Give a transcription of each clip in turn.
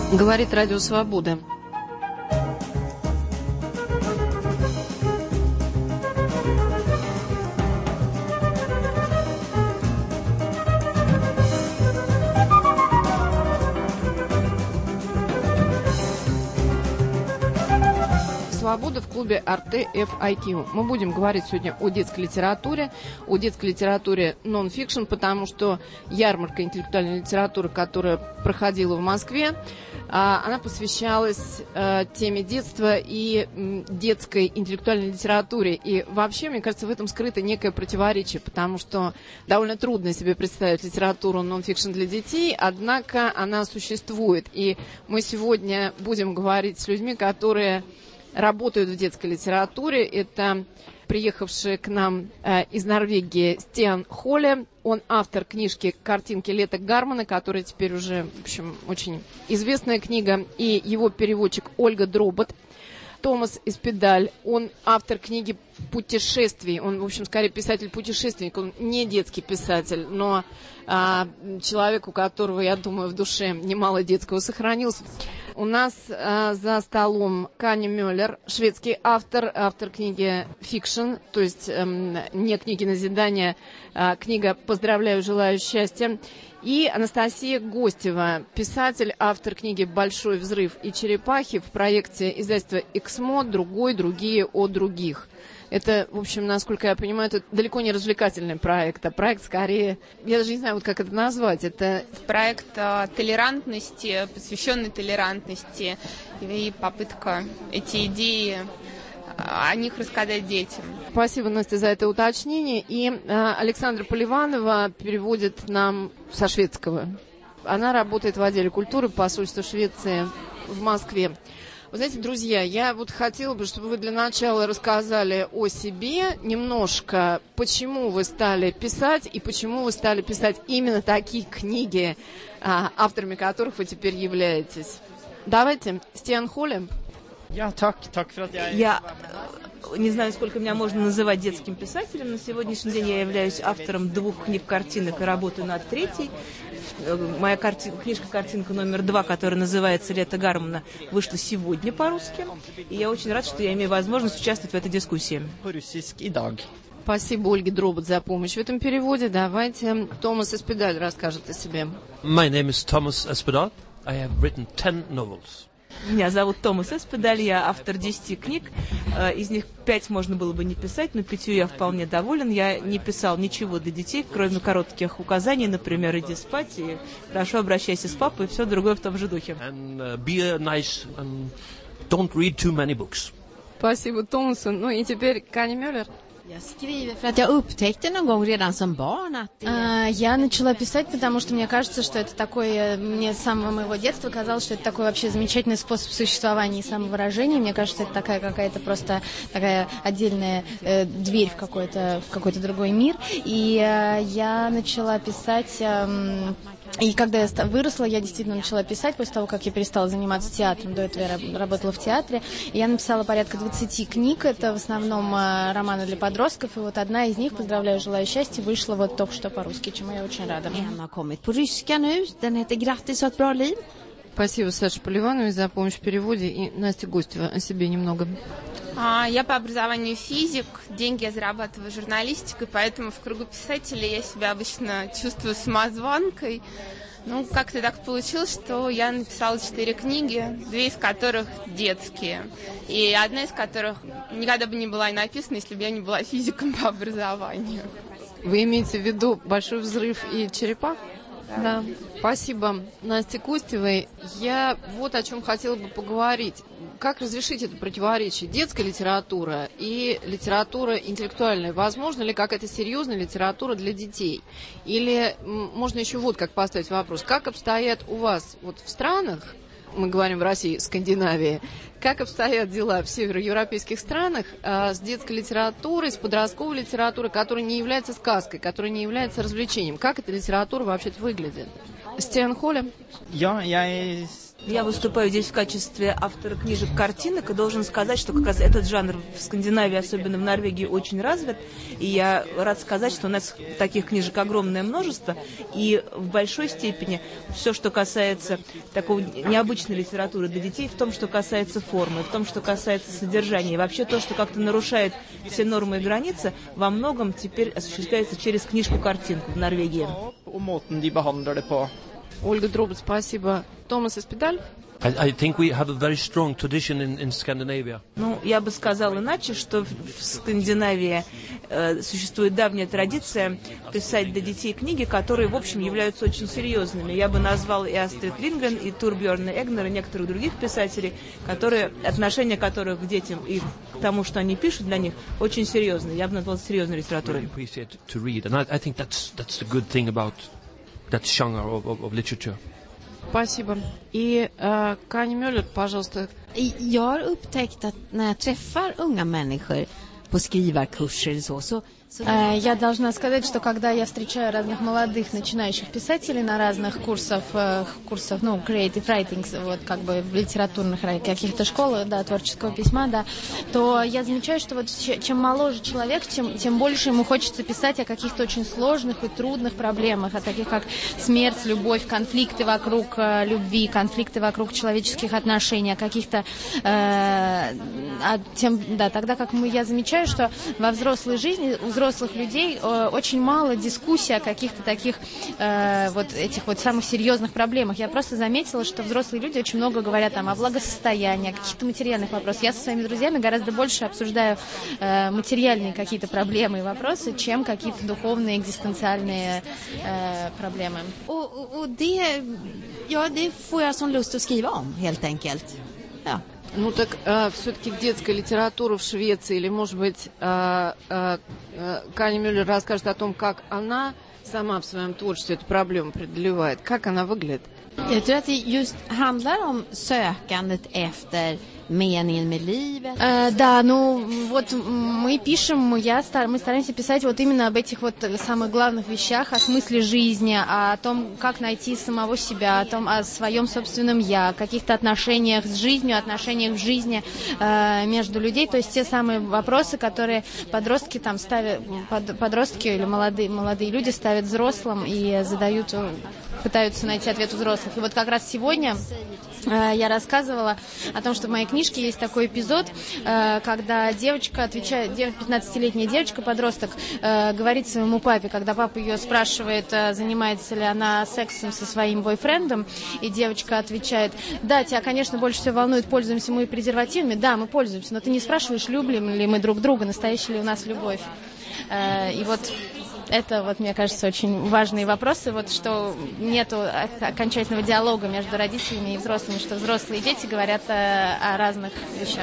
Говорит Радио Свобода. «Свобода» в клубе RTFIQ. Мы будем говорить сегодня о детской литературе нон-фикшн, потому что ярмарка интеллектуальной литературы, которая проходила в Москве, она посвящалась теме детства и детской интеллектуальной литературе. И вообще, мне кажется, в этом скрыто некое противоречие, потому что довольно трудно себе представить литературу нон-фикшн для детей, однако она существует. И мы сегодня будем говорить с людьми, которые работают в детской литературе. Это приехавший к нам из Норвегии Стиан Холе. Он автор книжки «Картинки Лета Гармана», которая теперь уже, в общем, очень известная книга. И его переводчик Ольга Дробот. Томас Эспедаль, он автор книги «Путешествий». Он, в общем, скорее писатель-путешественник. Он не детский писатель, но человек, у которого, я думаю, в душе немало детского сохранилось. У нас за столом Каня Мюллер, шведский автор книги «Фикшн», то есть не книги назидания, книга «Поздравляю, желаю счастья». И Анастасия Гостева, писатель, автор книги «Большой взрыв и черепахи» в проекте издательства «Эксмо. Другой, другие о других». Это, в общем, насколько я понимаю, это далеко не развлекательный проект, а проект скорее, я даже не знаю, вот как это назвать. Это проект толерантности, посвященный толерантности, и попытка эти идеи о них рассказать детям. Спасибо, Настя, за это уточнение. И Александра Поливанова переводит нам со шведского. Она работает в отделе культуры посольства Швеции в Москве. Вы знаете, друзья, я вот хотела бы, чтобы вы для начала рассказали о себе немножко, почему вы стали писать и почему вы стали писать именно такие книги, авторами которых вы теперь являетесь. Давайте, Стиан Холе. Я не знаю, сколько меня можно называть детским писателем. На сегодняшний день я являюсь автором 2 книг картинок и работаю над 3-й. Моя книжка-картинка номер 2, которая называется «Лето Гармана», вышла сегодня по-русски. И я очень рад, что я имею возможность участвовать в этой дискуссии. Спасибо Ольге Дробот за помощь в этом переводе. Давайте Томас Эспедаль расскажет о себе. My name is Thomas Espedal. I have written 10 novels. Меня зовут Томас Эспедаль, я автор 10 книг. Из них 5 можно было бы не писать, но 5 я вполне доволен. Я не писал ничего для детей, кроме коротких указаний, например, иди спать, и хорошо обращайся с папой, и все другое в том же духе. And be nice and don't read too many books. Спасибо Томасу. Ну и теперь Каня Мюллер. Я начала писать, потому что мне кажется, что это такой, мне с самого моего детства казалось, что это такой вообще замечательный способ существования и самовыражения. Мне кажется, это такая какая-то просто такая отдельная дверь в какой-то другой мир. И я начала писать... И когда я выросла, я действительно начала писать после того, как я перестала заниматься театром. До этого я работала в театре. И я написала порядка 20 книг. Это в основном романы для подростков. И вот одна из них, «Поздравляю, желаю счастья», вышла вот только что по-русски, чему я очень рада. Спасибо Саше Поливановой за помощь в переводе. И Настя Гостева о себе немного. Я по образованию физик, деньги я зарабатываю журналистикой, поэтому в кругу писателей я себя обычно чувствую самозванкой. Ну, как-то так получилось, что я написала 4 книги, 2 из которых детские. И одна из которых никогда бы не была написана, если бы я не была физиком по образованию. Вы имеете в виду «Большой взрыв» и «Черепах»? Да. Спасибо Насте Костевой. Я вот о чем хотела бы поговорить. Как разрешить это противоречие? Детская литература и литература интеллектуальная. Возможно ли какая-то серьезная литература для детей? Или можно еще вот как поставить вопрос. Как обстоят у вас вот в странах, мы говорим в России, Скандинавии, как обстоят дела в североевропейских странах с детской литературой, с подростковой литературой, которая не является сказкой, которая не является развлечением? Как эта литература вообще-то выглядит? Стиан Холе? Ja, jag är Я выступаю здесь в качестве автора книжек-картинок и должен сказать, что как раз этот жанр в Скандинавии, особенно в Норвегии, очень развит. И я рад сказать, что у нас таких книжек огромное множество. И в большой степени все, что касается такой необычной литературы для детей, в том, что касается формы, в том, что касается содержания. И вообще то, что как-то нарушает все нормы и границы, во многом теперь осуществляется через книжку-картинку в Норвегии. Ольга Дробот, спасибо. Томас Испедаль? I think we have a very strong tradition in Scandinavia. Ну, я бы сказал иначе, что в Скандинавии существует давняя традиция писать для детей книги, которые, в общем, являются очень серьезными. Я бы назвал и Астрид Лингрен, и Турбьерна Эгнер, и некоторых других писателей, отношение которых к детям и к тому, что они пишут для них, очень серьезные. Я бы назвал серьезной литературой. I think that's the good thing about that genre of literature. Спасибо. И Кани Мюллер, пожалуйста. Jag har upptäckt att när jag träffar unga människor på skrivarkurser eller så Я должна сказать, что когда я встречаю разных молодых начинающих писателей на разных курсах, ну, creative writing, вот как бы в литературных каких-то школах, да, творческого письма, да, то я замечаю, что вот чем моложе человек, тем больше ему хочется писать о каких-то очень сложных и трудных проблемах, о таких как смерть, любовь, конфликты вокруг любви, конфликты вокруг человеческих отношений, о каких-то, тогда как я замечаю, что во взрослой жизни у взрослых людей очень мало дискуссий о каких-то таких вот этих вот самых серьезных проблемах. Я просто заметила, что взрослые люди очень много говорят там о благосостоянии, о каких-то материальных вопросах. Я со своими друзьями гораздо больше обсуждаю материальные какие-то проблемы и вопросы, чем какие-то духовные, экзистенциальные проблемы. Det får jag som lust att skriva om, helt enkelt. Ja. Ну так все-таки детская литература в Швеции, или, может быть, Кани Мюллер расскажет о том, как она сама в своем творчестве эту проблему преодолевает, как она выглядит. Jag tror att det just handlar om sökandet efter meningen med livet. Да, ну вот мы стараемся писать вот именно об этих вот самых главных вещах, о смысле жизни, о том, как найти самого себя, о своем собственном я, о каких-то отношениях с жизнью, отношениях в жизни между людьми, то есть те самые вопросы, которые подростки там ставят, подростки или молодые люди ставят взрослым и пытаются найти ответ у взрослых. И вот как раз сегодня я рассказывала о том, что в моей книжке есть такой эпизод, когда девочка отвечает, 15-летняя девочка-подросток говорит своему папе, когда папа ее спрашивает, занимается ли она сексом со своим бойфрендом, и девочка отвечает: да, тебя, конечно, больше всего волнует, пользуемся мы презервативами. Да, мы пользуемся, но ты не спрашиваешь, любим ли мы друг друга, настоящая ли у нас любовь. И вот это, вот, мне кажется, очень важные вопросы, вот, что нету окончательного диалога между родителями и взрослыми, что взрослые и дети говорят о разных вещах.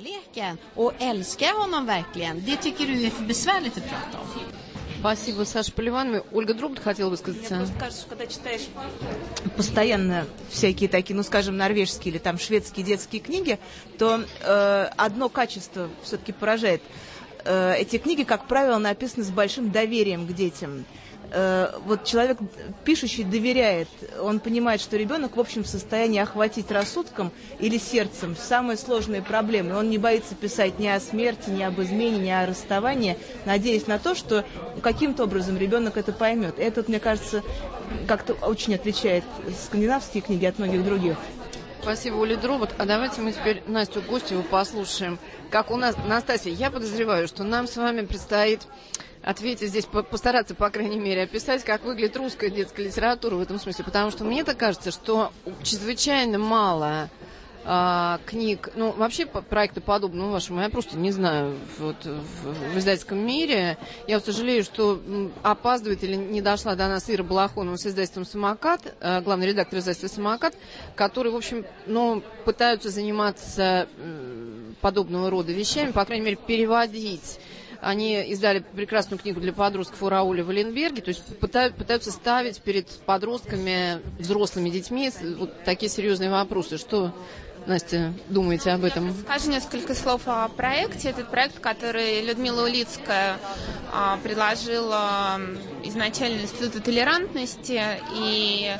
Спасибо, Саша Поливанова. Ольга Дробот хотела бы сказать. Мне кажется, что когда читаешь постоянно всякие такие, ну, скажем, норвежские или там шведские детские книги, то одно качество все-таки поражает. Эти книги, как правило, написаны с большим доверием к детям. Вот человек, пишущий, доверяет, он понимает, что ребенок, в общем, в состоянии охватить рассудком или сердцем самые сложные проблемы. Он не боится писать ни о смерти, ни об измене, ни о расставании, надеясь на то, что каким-то образом ребенок это поймет. И это, мне кажется, как-то очень отличает скандинавские книги от многих других. Спасибо, Оля Дробот. А давайте мы теперь Настю Гостеву послушаем. Как у нас, Настасья, я подозреваю, что нам с вами предстоит ответить здесь, постараться, по крайней мере, описать, как выглядит русская детская литература в этом смысле. Потому что мне так кажется, что чрезвычайно мало книг, ну, вообще проекты подобного вашему, я просто не знаю, вот, в издательском мире. Я вот сожалею, что опаздывает или не дошла до нас Ира Балахонова с издательством «Самокат», главный редактор издательства «Самокат», которые, в общем, ну, пытаются заниматься подобного рода вещами, по крайней мере, переводить. Они издали прекрасную книгу для подростков у Рауля Валенберги, то есть пытаются ставить перед подростками, взрослыми детьми вот такие серьезные вопросы. Что, Настя, думаете об этом? Скажу несколько слов о проекте. Этот проект, который Людмила Улицкая предложила изначально Институту толерантности, и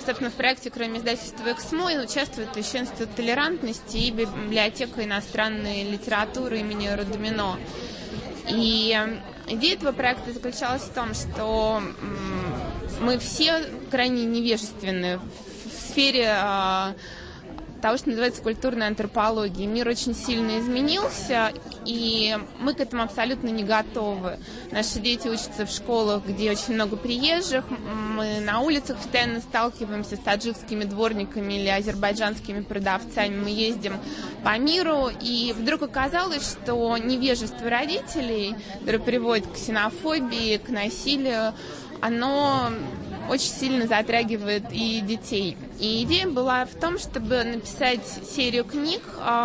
собственно, в проекте, кроме издательства «Эксмо», участвует еще Институт толерантности и библиотека иностранной литературы имени Рудомино. И идея этого проекта заключалась в том, что мы все крайне невежественны в сфере того, что называется культурной антропологией. Мир очень сильно изменился, и мы к этому абсолютно не готовы. Наши дети учатся в школах, где очень много приезжих, мы на улицах постоянно сталкиваемся с таджикскими дворниками или азербайджанскими продавцами, мы ездим по миру, и вдруг оказалось, что невежество родителей, которое приводит к ксенофобии, к насилию, оно очень сильно затрагивает и детей. И идея была в том, чтобы написать серию книг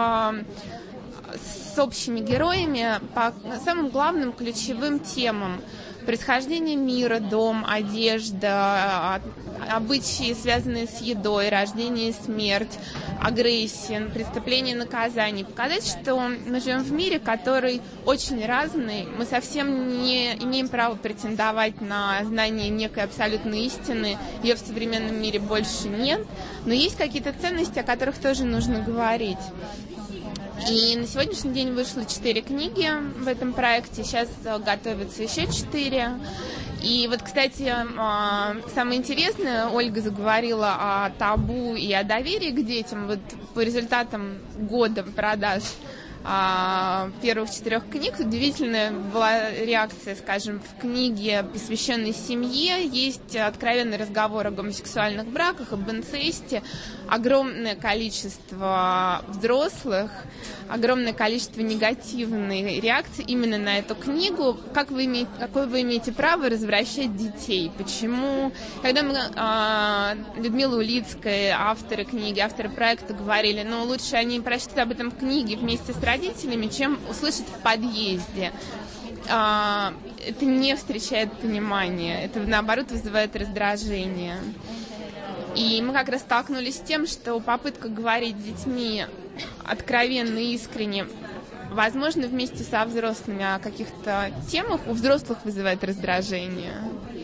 с общими героями по самым главным ключевым темам: происхождение мира, дом, одежда, обычаи, связанные с едой, рождение и смерть, агрессия, преступление и наказание. Показать, что мы живем в мире, который очень разный. Мы совсем не имеем права претендовать на знание некой абсолютной истины. Ее в современном мире больше нет. Но есть какие-то ценности, о которых тоже нужно говорить. И на сегодняшний день вышло 4 книги в этом проекте, сейчас готовятся еще 4. И вот, кстати, самое интересное, Ольга заговорила о табу и о доверии к детям. Вот по результатам года продаж первых 4 книг удивительная была реакция, скажем, в книге, посвященной семье, есть откровенный разговор о гомосексуальных браках, об инцесте, огромное количество взрослых, огромное количество негативной реакции именно на эту книгу. Какое вы имеете право развращать детей? Почему? Когда мы, Людмила Улицкая, авторы книги, авторы проекта, говорили, лучше они прочтут об этом в книге вместе с родителями, чем услышать в подъезде. Это не встречает понимания, это, наоборот, вызывает раздражение. И мы как раз столкнулись с тем, что попытка говорить с детьми откровенно и искренне, возможно, вместе со взрослыми о каких-то темах, у взрослых вызывает раздражение.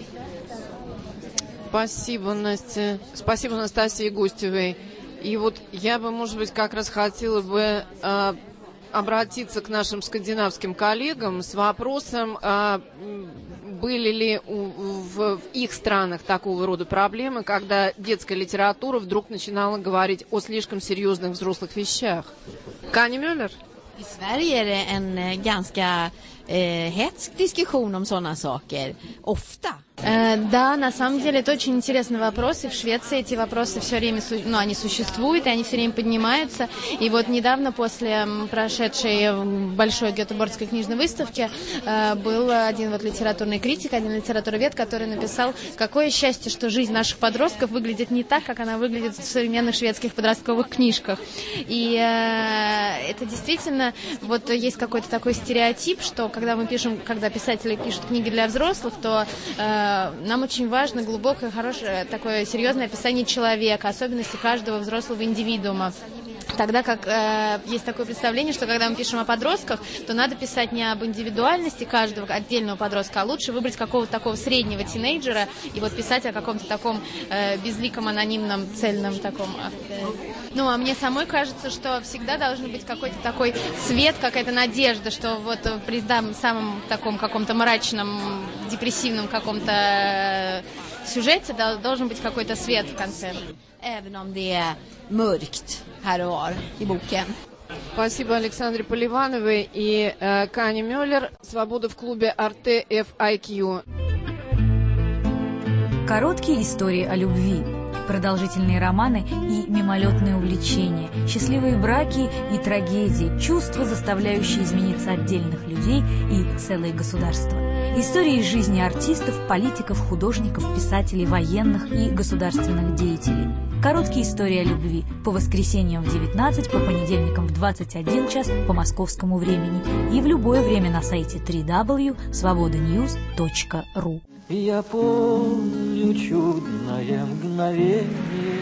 Спасибо, Настя. Спасибо, Анастасии Гостевой. И вот я бы, может быть, как раз хотела бы обратиться к нашим скандинавским коллегам с вопросом, были ли в их странах такого рода проблемы, когда детская литература вдруг начинала говорить о слишком серьезных взрослых вещах. Канни Мюллер? I Sverige är det en ganska hetsk diskussion om sådana saker, ofta. Да, на самом деле это очень интересный вопрос, и в Швеции эти вопросы все время, они существуют, и они все время поднимаются. И вот недавно, после прошедшей большой Гетеборгской книжной выставки, был один литературный критик, один литературовед, который написал, какое счастье, что жизнь наших подростков выглядит не так, как она выглядит в современных шведских подростковых книжках. И это действительно, есть какой-то такой стереотип, что когда писатели пишут книги для взрослых, то нам очень важно глубокое, хорошее, такое серьезное описание человека, особенности каждого взрослого индивидуума. Тогда как есть такое представление, что когда мы пишем о подростках, то надо писать не об индивидуальности каждого отдельного подростка, а лучше выбрать какого-то такого среднего тинейджера и писать о каком-то таком безликом, анонимном, цельном таком. А мне самой кажется, что всегда должен быть какой-то такой свет, какая-то надежда, что при самом таком каком-то мрачном, депрессивном каком-то сюжете должен быть какой-то свет в конце. Även om det är mörkt här och var i boken. Спасибо Александре Поливановой и Канни Мюллер. Свобода в клубе Arte FIQ. Короткие истории о любви, продолжительные романы и мимолетные увлечения, счастливые браки и трагедии, чувства, заставляющие измениться отдельных людей и целые государства. Истории из жизни артистов, политиков, художников, писателей, военных и государственных деятелей. Короткие истории о любви по воскресеньям в 19, по понедельникам в 21 час по московскому времени и в любое время на сайте www.svobodanews.ru. Я помню чудное мгновение.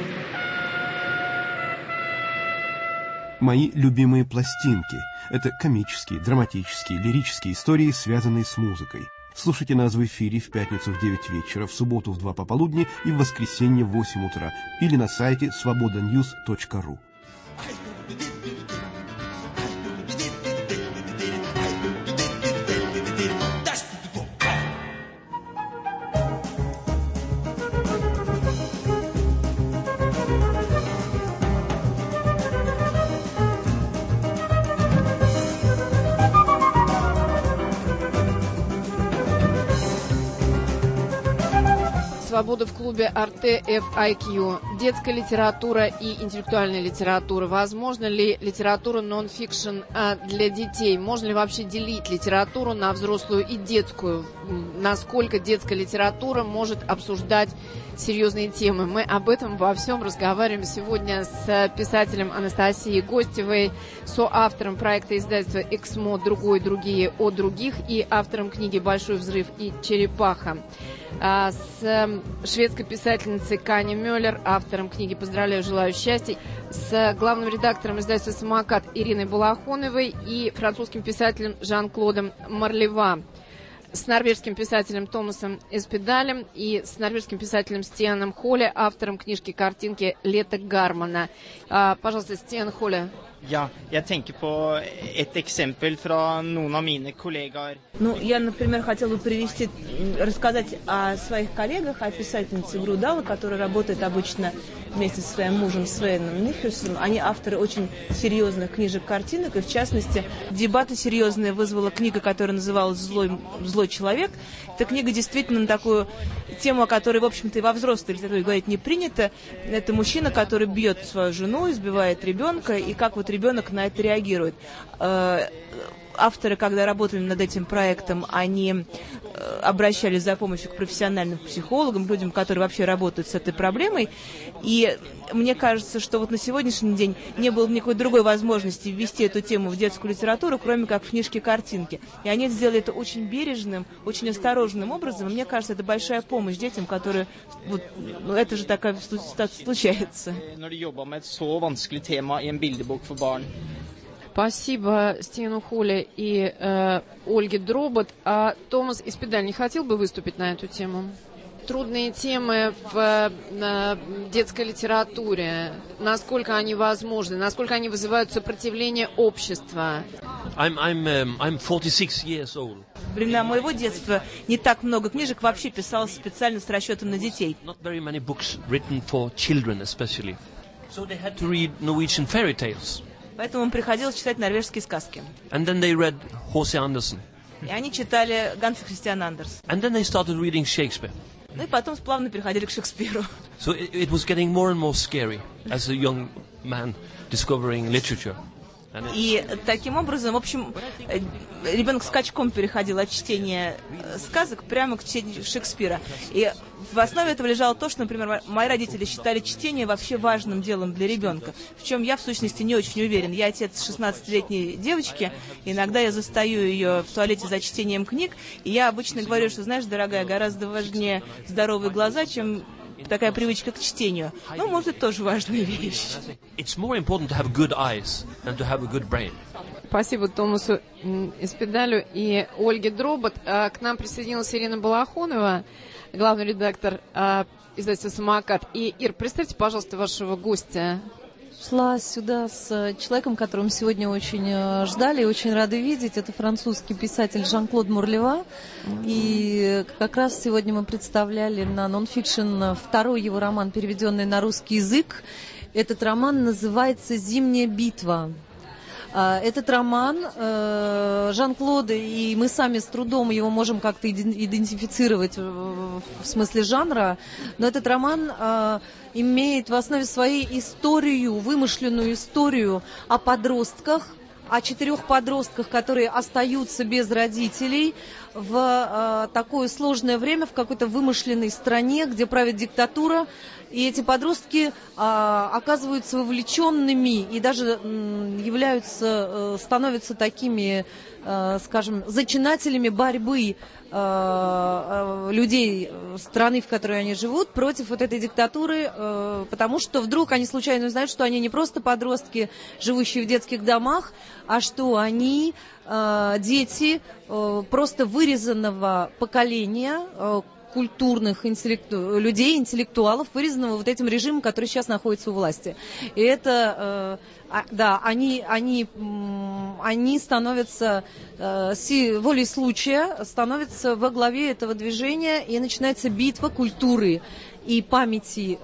Мои любимые пластинки – это комические, драматические, лирические истории, связанные с музыкой. Слушайте нас в эфире в пятницу в 9 вечера, в субботу в 2 пополудни и в воскресенье в 8 утра или на сайте svobodanews.ru. Свобода в клубе Arte FIQ. Детская литература и интеллектуальная литература. Возможно ли литература нон-фикшн для детей? Можно ли вообще делить литературу на взрослую и детскую? Насколько детская литература может обсуждать серьезные темы? Мы об этом во всем разговариваем сегодня с писателем Анастасией Гостевой, соавтором проекта издательства «Эксмо. Другой, другие о других» и автором книги «Большой взрыв» и «Черепаха». С шведской писательницей Канни Мёллер, автором книги «Поздравляю, желаю счастья», с главным редактором издательства «Самокат» Ириной Балахоновой и французским писателем Жан-Клодом Марлева, с норвежским писателем Томасом Эспедалем и с норвежским писателем Стианом Холле, автором книжки-картинки «Лето Гармана». Пожалуйста, Стиан Холле. Ja, jag tänker på ett exempel från någon av mina kollegor. Ну, я, например, хотела бы рассказать о своих коллегах, о писательнице Грудала, которая работает обычно вместе со своим мужем Свеном Нихюсом. Они авторы очень серьезных книжек-картинок, и в частности, дебаты серьезные вызвала книга, которая называлась «Злой человек». Эта книга действительно на такую тему, о которой, в общем-то, и во взрослой литературе говорить не принято. Это мужчина, который бьет свою жену, избивает ребенка, и как вот ребенок на это реагирует. Авторы, когда работали над этим проектом, они обращались за помощью к профессиональным психологам, людям, которые вообще работают с этой проблемой. И мне кажется, что вот на сегодняшний день не было никакой другой возможности ввести эту тему в детскую литературу, кроме как в книжки-картинки. И они сделали это очень бережным, очень осторожным образом. И мне кажется, это большая помощь детям, которые... Вот, ну, это же такая случается. Спасибо Стивену Холле и Ольге Дробот. А Томас Эспедаль не хотел бы выступить на эту тему? Трудные темы в детской литературе. Насколько они возможны? Насколько они вызывают сопротивление общества? I'm 46 years old. В времена моего детства не так много книжек вообще писалось специально с расчетом на детей. Not very many books written for children especially. So they had to read Norwegian fairy tales. Поэтому им приходилось читать норвежские сказки. And then they read H.C. Andersen. И они читали Ганса Христиана Андерса. And then they started reading Shakespeare. Ну и потом плавно переходили к Шекспиру. So it was getting more and more scary as a young man discovering literature. И таким образом, в общем, ребенок скачком переходил от чтения сказок прямо к чтению Шекспира. И в основе этого лежало то, что, например, мои родители считали чтение вообще важным делом для ребенка, в чем я, в сущности, не очень уверен. Я отец 16-летней девочки, иногда я застаю ее в туалете за чтением книг, и я обычно говорю, что, знаешь, дорогая, гораздо важнее здоровые глаза, чем такая привычка к чтению. Ну, может, это тоже важная вещь. Спасибо Томасу Эспедалю и Ольге Дробот. К нам присоединилась Ирина Балахонова, главный редактор издательства «Самокат». И, Ир, представьте, пожалуйста, вашего гостя. Шла сюда с человеком, которого сегодня очень ждали и очень рады видеть. Это французский писатель Жан-Клод Марлева. И как раз сегодня мы представляли на нон-фикшн второй его роман, переведенный на русский язык. Этот роман называется «Зимняя битва». Этот роман Жан-Клода, и мы сами с трудом его можем как-то идентифицировать в смысле жанра, но этот роман имеет в основе своей историю, вымышленную историю о подростках, о 4 подростках, которые остаются без родителей в такое сложное время в какой-то вымышленной стране, где правит диктатура, и эти подростки оказываются вовлеченными и даже становятся такими, скажем, зачинателями борьбы людей страны, в которой они живут, против вот этой диктатуры, потому что вдруг они случайно узнают, что они не просто подростки, живущие в детских домах, а что они дети просто вырезанного поколения культурных людей, интеллектуалов, вырезанного вот этим режимом, который сейчас находится у власти. И это, они становятся волей случая, становятся во главе этого движения, и начинается битва культуры и памяти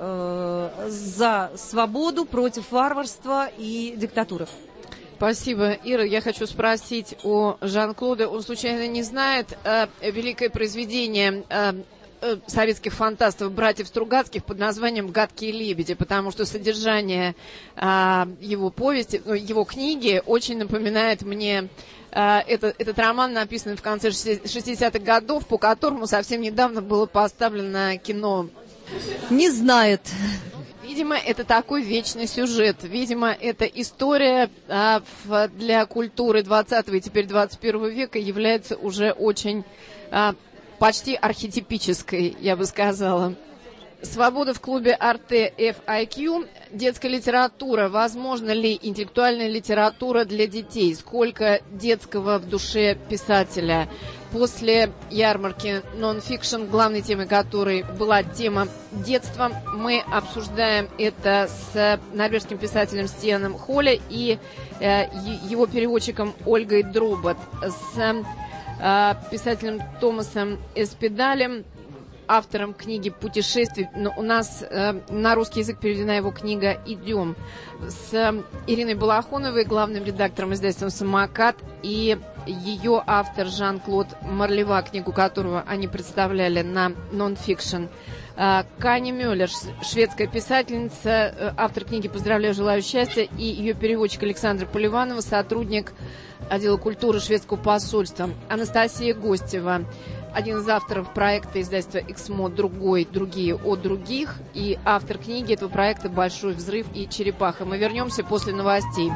за свободу против варварства и диктатуры. Спасибо. Ира, я хочу спросить о Жан-Клоде. Он случайно не знает великое произведение советских фантастов, братьев Стругацких, под названием «Гадкие лебеди», потому что содержание его повести, его книги очень напоминает мне этот роман, написанный в конце 60-х годов, по которому совсем недавно было поставлено кино. Не знает. Видимо, это такой вечный сюжет. Видимо, эта история для культуры 20 и теперь 21 века является уже очень почти архетипической, я бы сказала. Свобода в клубе Arte FIQ. Детская литература. Возможно ли интеллектуальная литература для детей? Сколько детского в душе писателя? После ярмарки Non-Fiction, главной темой которой была тема детства, мы обсуждаем это с норвежским писателем Стианом Холле и его переводчиком Ольгой Дробот, с писателем Томасом Эспедалем, автором книги «Путешествий». У нас на русский язык переведена его книга «Идем», с Ириной Балахоновой, главным редактором издательства «Самокат», и ее автор Жан-Клод Марлева, книгу которого они представляли на Non-Fiction. Кани Мюллер, шведская писательница, автор книги «Поздравляю, желаю счастья», и ее переводчик Александра Поливанова, сотрудник отдела культуры шведского посольства. Анастасия Гостева, один из авторов проекта издательства «Эксмо», «Другие о других», и автор книги этого проекта «Большой взрыв» и «Черепаха». Мы вернемся после новостей.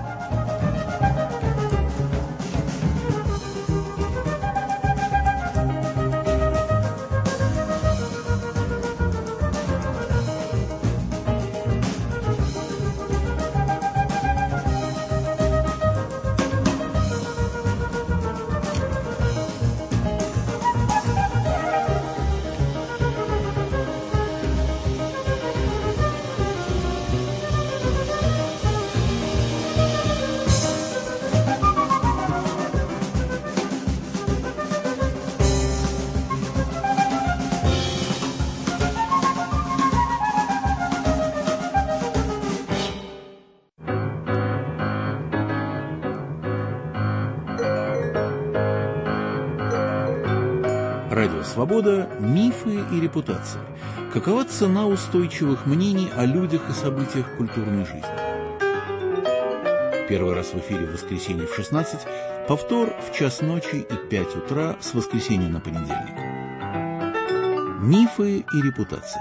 Радио «Свобода. Мифы и репутации». Какова цена устойчивых мнений о людях и событиях культурной жизни? Первый раз в эфире в воскресенье в 16, повтор в час ночи и 5 утра с воскресенья на понедельник. Мифы и репутации.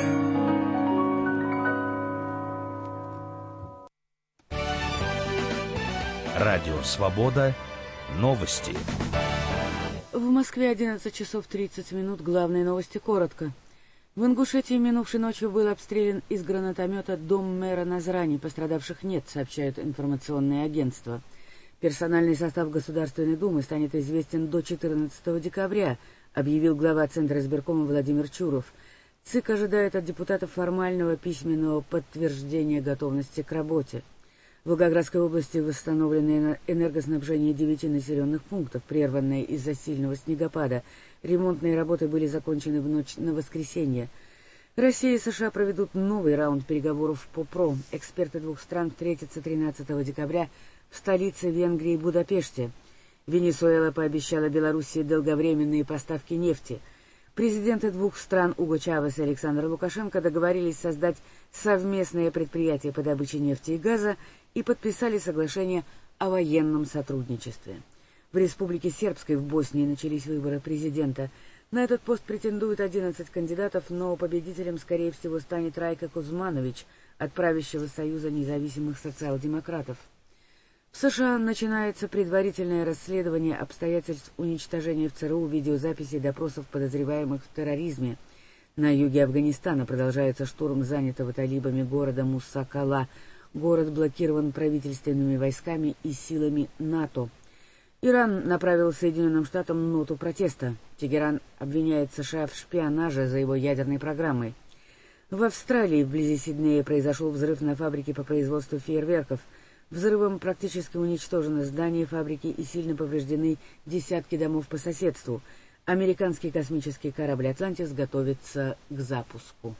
Радио «Свобода». Новости. В Москве 11 часов 30 минут. Главные новости коротко. В Ингушетии минувшей ночью был обстрелян из гранатомета дом мэра Назрани. Пострадавших нет, сообщают информационные агентства. Персональный состав Государственной Думы станет известен до 14 декабря, объявил глава Центра избиркома Владимир Чуров. ЦИК ожидает от депутатов формального письменного подтверждения готовности к работе. В Волгоградской области восстановлено энергоснабжение 9 населенных пунктов, прерванное из-за сильного снегопада. Ремонтные работы были закончены в ночь на воскресенье. Россия и США проведут новый раунд переговоров по ПРО. Эксперты двух стран встретятся 13 декабря в столице Венгрии Будапеште. Венесуэла пообещала Белоруссии долговременные поставки нефти. Президенты двух стран Уго Чавес и Александр Лукашенко договорились создать совместное предприятие по добыче нефти и газа и подписали соглашение о военном сотрудничестве. В Республике Сербской в Боснии начались выборы президента. На этот пост претендуют 11 кандидатов, но победителем, скорее всего, станет Райка Кузманович от правящего Союза независимых социал-демократов. В США начинается предварительное расследование обстоятельств уничтожения в ЦРУ видеозаписей допросов подозреваемых в терроризме. На юге Афганистана продолжается штурм занятого талибами города Муса-Кала. Город блокирован правительственными войсками и силами НАТО. Иран направил Соединенным Штатам ноту протеста. Тегеран обвиняет США в шпионаже за его ядерной программой. В Австралии, вблизи Сиднея, произошел взрыв на фабрике по производству фейерверков. Взрывом практически уничтожено здание фабрики и сильно повреждены десятки домов по соседству. Американский космический корабль «Атлантис» готовится к запуску.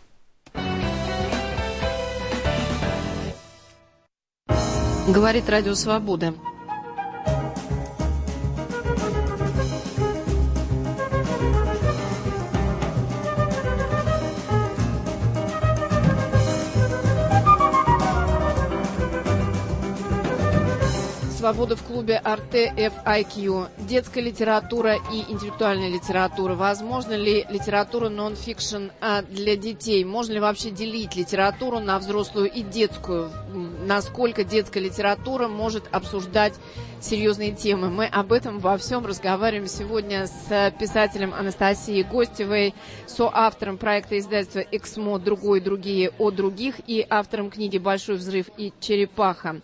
Говорит Радио Свобода. Свобода в клубе RTFIQ. Детская литература и интеллектуальная литература. Возможно ли литература нон-фикшн для детей? Можно ли вообще делить литературу на взрослую и детскую? Насколько детская литература может обсуждать серьезные темы? Мы об этом во всем разговариваем сегодня с писателем Анастасией Гостевой, соавтором проекта издательства «Эксмо. Другой, другие о других» и автором книги «Большой взрыв» и «Черепаха».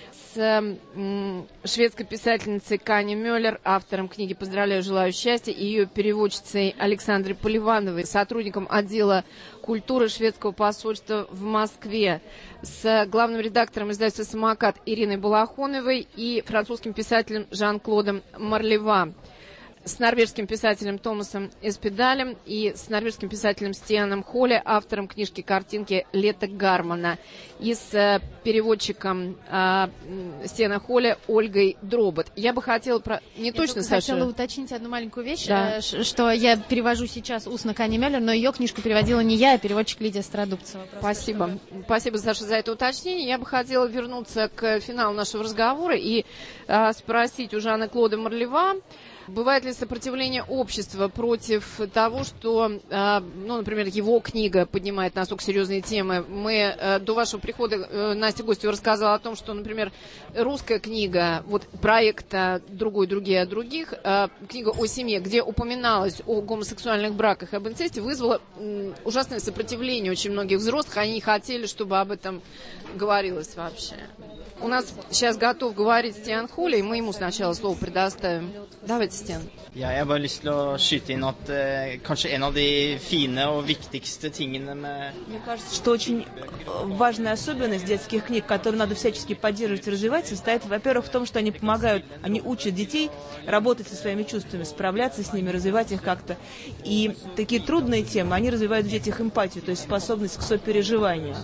С шведской писательницей Кани Мёллер, автором книги «Поздравляю, желаю счастья», и ее переводчицей Александрой Поливановой, сотрудником отдела культуры шведского посольства в Москве, с главным редактором издательства «Самокат» Ириной Балахоновой и французским писателем Жан-Клодом Марлева, с норвежским писателем Томасом Эспедалем и с норвежским писателем Стианом Холле, автором книжки-картинки «Лето Гармана», и с переводчиком Стиана Холле Ольгой Дробот. Я бы хотела... Я хотела уточнить одну маленькую вещь, что я перевожу сейчас устно Кани Мёллер, но ее книжку переводила не я, а переводчик Лидия Стародубцева. Спасибо. Спасибо, Саша, за это уточнение. Я бы хотела вернуться к финалу нашего разговора и спросить у Жана-Клода Марлева, бывает ли сопротивление общества против того, что, например, его книга поднимает настолько серьезные темы? Мы до вашего прихода Настя Гостева рассказала о том, что, например, русская книга, вот проекта «Другой, другие о других», книга о семье, где упоминалось о гомосексуальных браках и об инцесте, вызвала ужасное сопротивление очень многих взрослых. Они не хотели, чтобы об этом говорилось вообще. У нас сейчас готов говорить Стиан Холле, и мы ему сначала слово предоставим. Давайте, Стиан. Ja, jeg har bare lyst til å skyte inn at kanskje en av de fine og viktigste tingene med... Мне кажется, что очень важная особенность детских книг, которую надо всячески поддерживать и развивать, состоит, во-первых, в том, что они помогают, они учат детей работать со своими чувствами, справляться с ними, развивать их как-то. И такие трудные темы, они развивают в детях эмпатию, то есть способность к сопереживанию.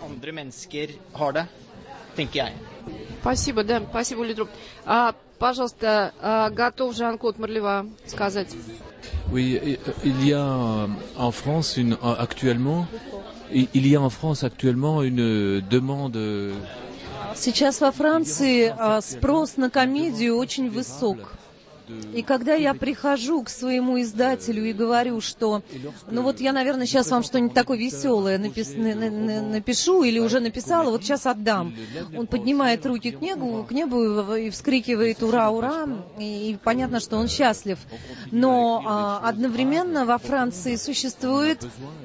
Спасибо, да, спасибо, Лидру. Пожалуйста, готов Жан-Клод Марлева сказать? Oui, il y a en France actuellement une demande. Сейчас во Франции спрос на комедию очень высок. И когда я прихожу к своему издателю и говорю, что, я, наверное, сейчас вам что-нибудь такое веселое напишу или уже написала, вот сейчас отдам. Он поднимает руки к небу и вскрикивает «Ура, ура!» и понятно, что он счастлив. Но одновременно во Франции существует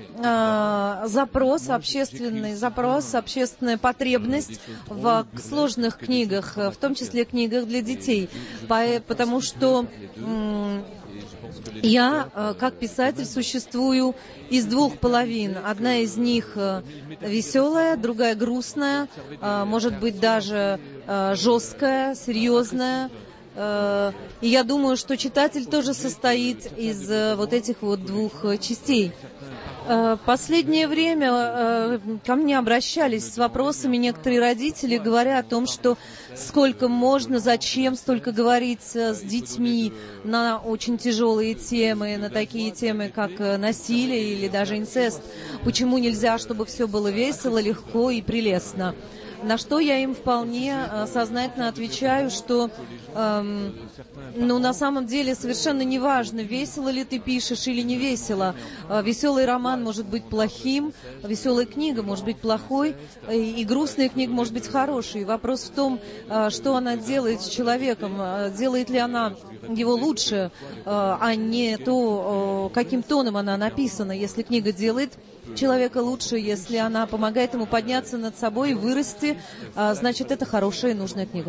общественная потребность в сложных книгах, в том числе книгах для детей, потому что я, как писатель, существую из двух половин. Одна из них веселая, другая грустная, может быть, даже жесткая, серьезная. И я думаю, что читатель тоже состоит из вот этих вот двух частей. Последнее время ко мне обращались с вопросами некоторые родители, говоря о том, что сколько можно, зачем столько говорить с детьми на очень тяжелые темы, на такие темы, как насилие или даже инцест. Почему нельзя, чтобы все было весело, легко и прелестно? На что я им вполне сознательно отвечаю, что на самом деле совершенно неважно, весело ли ты пишешь или не весело. Веселый роман может быть плохим, веселая книга может быть плохой, и грустная книга может быть хорошей. Вопрос в том, что она делает с человеком, делает ли она его лучше, а не то, каким тоном она написана. Если книга делает человека лучше, если она помогает ему подняться над собой и вырасти, значит, это хорошая и нужная книга.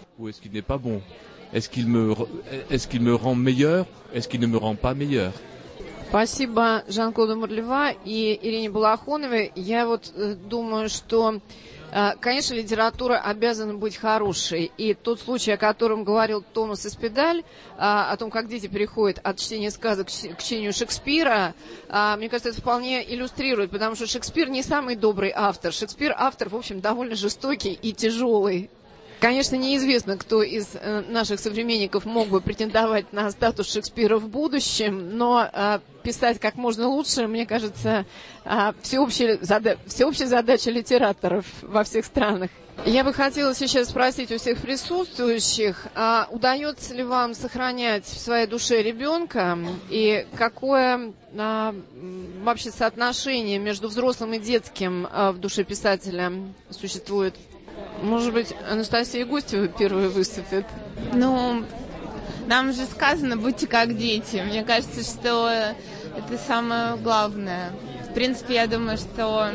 Est-ce qu'il me rend meilleur? Est-ce qu'il ne me rend pas meilleur? Спасибо Жан-Клоду Мурлева и Ирине Балахоновой. Я вот думаю, что, конечно, литература обязана быть хорошей. И тот случай, о котором говорил Томас Эспедаль, о том, как дети переходят от чтения сказок к чтению Шекспира, мне кажется, это вполне иллюстрирует, потому что Шекспир не самый добрый автор. Шекспир автор, в общем, довольно жестокий и тяжелый. Конечно, неизвестно, кто из наших современников мог бы претендовать на статус Шекспира в будущем, но писать как можно лучше, мне кажется, всеобщая задача литераторов во всех странах. Я бы хотела сейчас спросить у всех присутствующих, удается ли вам сохранять в своей душе ребенка, и какое вообще соотношение между взрослым и детским в душе писателя существует? Может быть, Анастасия Гостева первая выступит? Ну, нам же сказано, будьте как дети. Мне кажется, что это самое главное. В принципе, я думаю, что,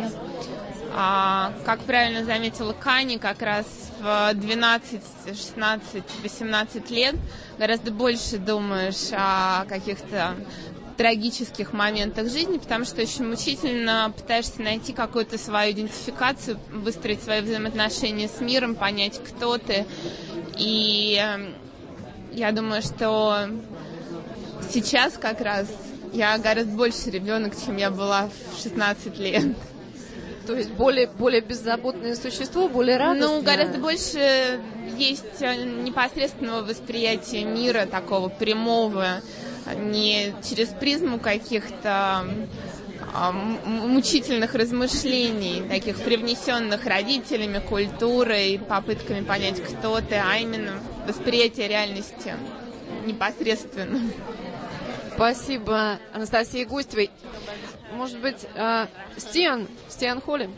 как правильно заметила Кани, как раз в 12, 16, 18 лет гораздо больше думаешь о каких-то трагических моментах жизни, потому что очень мучительно пытаешься найти какую-то свою идентификацию, выстроить свои взаимоотношения с миром, понять, кто ты. И я думаю, что сейчас как раз я гораздо больше ребенок, чем я была в 16 лет. То есть более беззаботное существо, более радостное? Ну, гораздо больше есть непосредственного восприятия мира, такого прямого, не через призму каких-то мучительных размышлений, таких привнесенных родителями, культурой, попытками понять, кто ты, а именно восприятие реальности непосредственно. Спасибо Анастасии Гостевой. Может быть, Стиан Холли?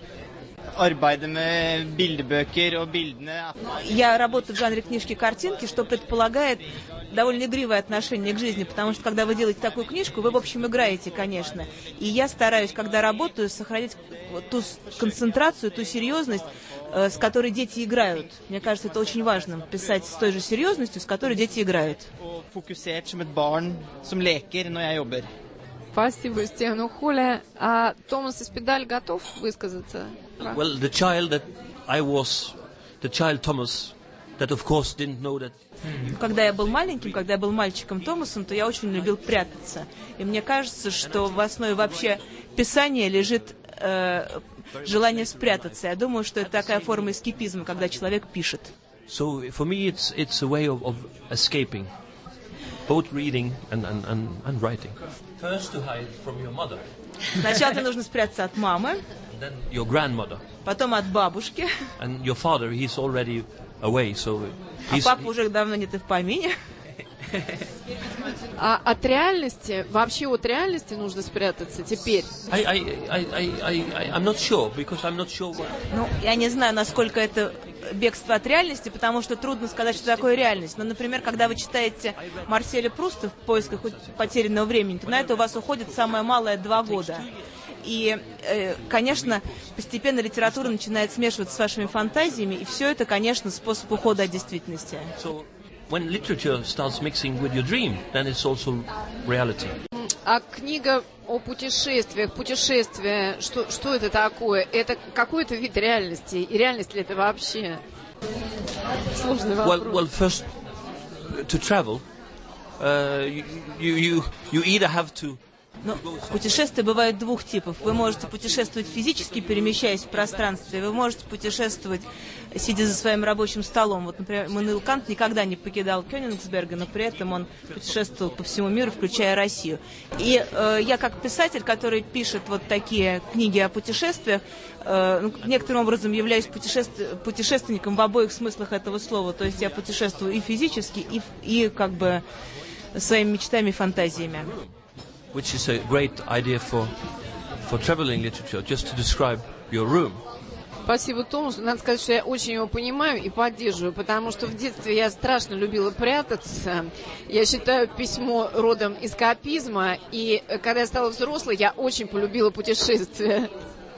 Я работаю в жанре книжки-картинки, что предполагает довольно игривое отношение к жизни, потому что, когда вы делаете такую книжку, вы, в общем, играете, конечно. И я стараюсь, когда работаю, сохранять ту концентрацию, ту серьезность, с которой дети играют. Мне кажется, это очень важно, писать с той же серьезностью, с которой дети играют. Спасибо Стиану Холли. А Томас Эспедаль готов высказаться? Well, the child Thomas, that of course didn't know that. Когда я был маленьким, когда я был мальчиком Томасом, то я очень любил прятаться. И мне кажется, что в основе вообще писания лежит желание спрятаться. Я думаю, что это такая форма эскапизма, когда человек пишет. So for me, it's a way of escaping, both reading and writing. First to hide from your mother. Сначала тебе нужно спрятаться от мамы, then your grandmother, потом от бабушки. And your father, he's already away, so а папа уже давно нет и в помине. А от реальности, вообще от реальности нужно спрятаться теперь? I'm not sure, because I'm not sure what... Ну, я не знаю, насколько это бегство от реальности, потому что трудно сказать, что такое реальность. Но, например, когда вы читаете Марселя Пруста «В поисках потерянного времени», то на это у вас уходит самое малое 2 года. И, конечно, постепенно литература начинает смешиваться с вашими фантазиями, и все это, конечно, способ ухода от действительности. When literature starts mixing with your dream, then it's also reality. А книга о путешествиях, путешествия, что это такое? Это какой-то вид реальности? И реальность ли это вообще? Сложный вопрос. Well, first, to travel, you either have to Ну, путешествия бывают двух типов. Вы можете путешествовать физически, перемещаясь в пространстве. Вы можете путешествовать, сидя за своим рабочим столом. Вот, например, Иммануил Кант никогда не покидал Кёнигсберга, но при этом он путешествовал по всему миру, включая Россию. И я как писатель, который пишет вот такие книги о путешествиях, некоторым образом являюсь путешественником в обоих смыслах этого слова. То есть я путешествую и физически, и как бы своими мечтами и фантазиями. Which is a great idea for traveling literature, just to describe your room. Спасибо, Томас. Надо сказать, что я очень его понимаю и поддерживаю, потому что в детстве я страшно любила прятаться. Я считаю письмо родом эскапизма, и когда я стала взрослой, я очень полюбила путешествия.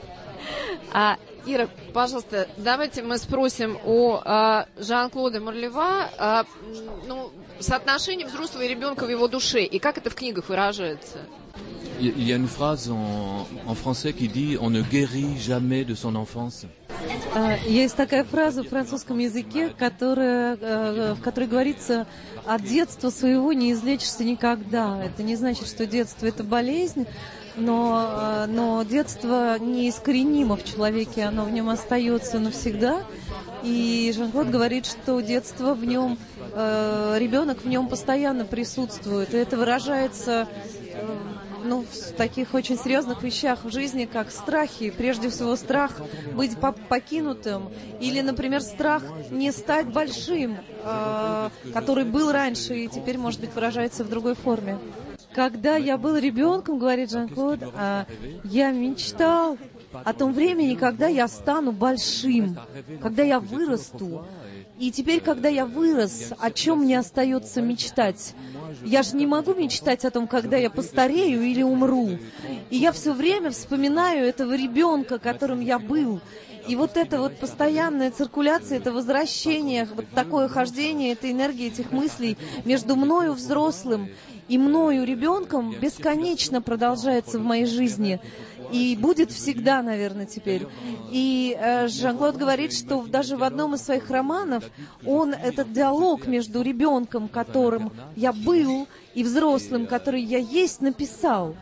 Ира, пожалуйста, давайте мы спросим у Жан-Клода Марлева соотношение взрослого и ребенка в его душе, и как это в книгах выражается. Il y a une phrase en français qui dit « On ne guérit jamais de son enfance ». Есть такая фраза в французском языке, в которой говорится: от детства своего не излечишься никогда. Это не значит, что детство — это болезнь, но детство неискоренимо в человеке, оно в нем остается навсегда. И Жан-Клод говорит, что детство в нем, ребенок в нем постоянно присутствует. И это выражается в таких очень серьезных вещах в жизни, как страхи. Прежде всего, страх быть покинутым. Или, например, страх не стать большим, который был раньше и теперь, может быть, выражается в другой форме. Когда я был ребенком, говорит Жан-Клод, я мечтал о том времени, когда я стану большим, когда я вырасту. И теперь, когда я вырос, о чем мне остается мечтать? Я же не могу мечтать о том, когда я постарею или умру. И я все время вспоминаю этого ребенка, которым я был. И вот эта вот постоянная циркуляция, это возвращение, вот такое хождение, эта энергия этих мыслей между мною взрослым и мною ребенком бесконечно продолжается в моей жизни. И будет всегда, наверное, теперь. И Жан-Клод говорит, что даже в одном из своих романов он этот диалог между ребенком, которым я был, и взрослым, который я есть, написал.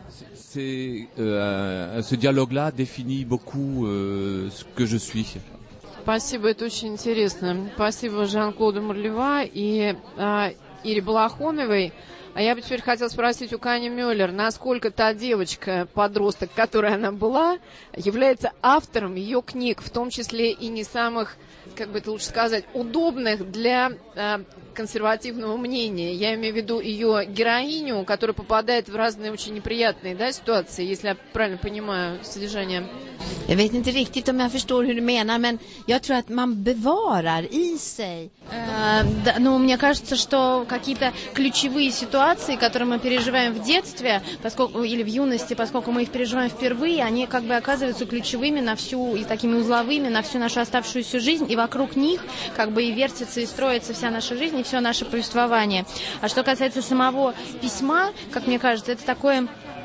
Ce dialogue-là définit beaucoup ce que je suis. Спасибо, это очень интересно. Спасибо Жан-Клоду Марлева и Ире Балахоновой. А я бы теперь хотела спросить у Кани Мюллер, насколько та девочка-подросток, которой она была, является автором ее книг, в том числе и не самых, как бы это лучше сказать, удобных для консервативного мнения. Я имею в виду ее героиню, которая попадает в разные очень неприятные ситуации, если я правильно понимаю содержание. Jag vet inte riktigt om jag förstår hur du menar, men jag tror att man bevarar i sig. Мне кажется, что какие-то ключевые ситуации, которые мы переживаем в детстве, или в юности, поскольку мы их переживаем впервые, они как бы оказываются ключевыми на всю, и такими узловыми на всю нашу оставшуюся жизнь, и вокруг них как бы и вертится, и строится вся наша жизнь, и все наше повествование. А что касается самого письма, как мне кажется, это такое...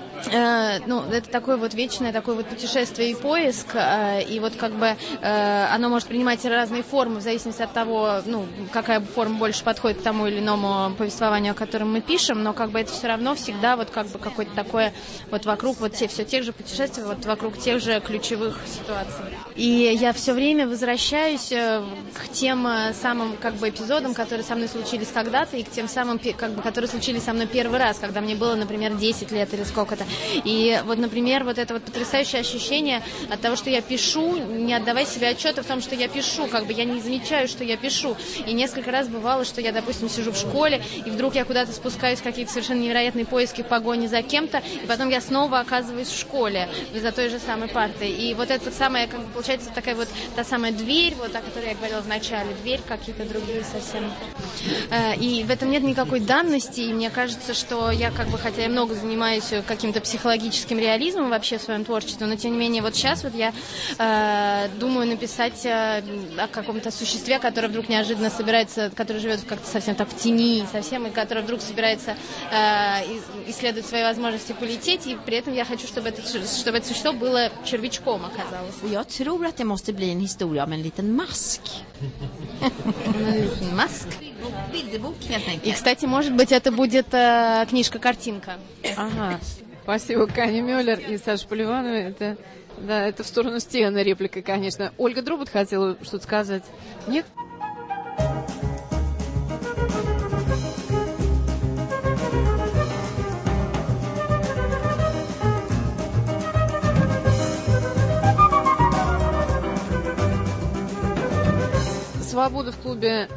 это такое вот вечное такое вот путешествие и поиск, и вот как бы оно может принимать разные формы в зависимости от того, какая форма больше подходит к тому или иному повествованию, о котором мы пишем, но как бы это все равно всегда вот как бы какое-то такое вот вокруг вот все тех же путешествий, вот вокруг тех же ключевых ситуаций. И я все время возвращаюсь к тем самым как бы эпизодам, которые со мной случились когда-то, и к тем самым, как бы, которые случились со мной первый раз, когда мне было, например, 10 лет или сколько-то. И вот, например, вот это вот потрясающее ощущение от того, что я пишу, не отдавая себе отчета в том, что я пишу, как бы я не замечаю, что я пишу. И несколько раз бывало, что я, допустим, сижу в школе, и вдруг я куда-то спускаюсь в какие-то совершенно невероятные поиски в погоне за кем-то, и потом я снова оказываюсь в школе за той же самой партой. И вот это самая, как бы, получается, такая вот та самая дверь, вот о которой я говорила в начале, дверь, какие-то другие совсем. И в этом нет никакой данности, и мне кажется, что я как бы, хотя я много занимаюсь каким-то психологическим реализмом вообще в своем творчестве, но тем не менее вот сейчас вот я думаю написать о каком-то существе, которое вдруг неожиданно собирается, которое живет как-то совсем так в тени, совсем, и которое вдруг собирается исследовать свои возможности полететь, и при этом я хочу, чтобы это существо было червячком оказалось. Jag tror att det måste bli en historia om en liten mask. Маск. И, кстати, может быть, это будет книжка-картинка. Ага. Спасибо, Каня Мюллер и Саша Поливанова. Это, да, это в сторону Стивена реплика, конечно. Ольга Дробот хотела что-то сказать. Нет? «Свобода» в клубе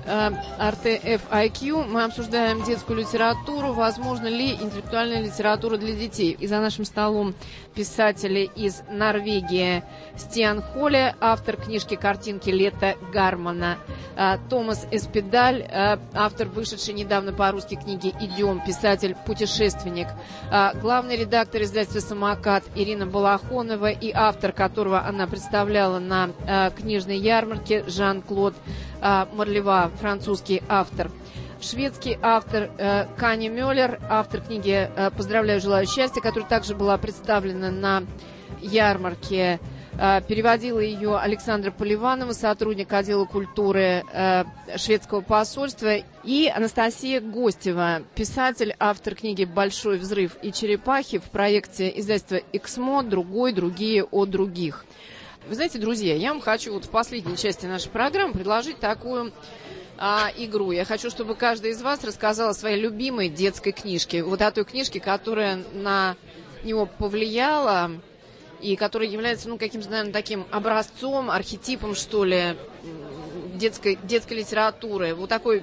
RTF-IQ. Мы обсуждаем детскую литературу. Возможно ли интеллектуальная литература для детей? И за нашим столом писатели из Норвегии. Стиан Холле, автор книжки-картинки «Лето Гармана». Томас Эспедаль, автор вышедшей недавно по-русски книги «Идем», писатель-путешественник. Главный редактор издательства «Самокат» Ирина Балахонова и автор, которого она представляла на книжной ярмарке, Жан-Клод Марлева, французский автор. Шведский автор Каня Мюллер, автор книги «Поздравляю, желаю счастья», которая также была представлена на ярмарке. Переводила ее Александра Поливанова, сотрудник отдела культуры шведского посольства, и Анастасия Гостева, писатель, автор книги «Большой взрыв и черепахи» в проекте издательства «Эксмо. Другой, другие о других». Вы знаете, друзья, я вам хочу вот в последней части нашей программы предложить такую игру. Я хочу, чтобы каждый из вас рассказал о своей любимой детской книжке. Вот о той книжке, которая на него повлияла и которая является, каким-то, наверное, таким образцом, архетипом, что ли, детской литературы. Вот такой,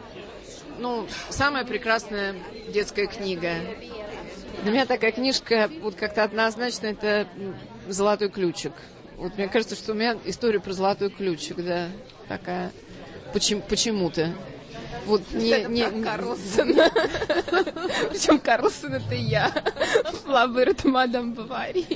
самая прекрасная детская книга. Для меня такая книжка, вот как-то однозначно, это «Золотой ключик». Вот мне кажется, что у меня история про «Золотой ключик», да, такая, почему-то. Вот не Карлсон. Причем Карлсон это я. Флабер мадам Бавари.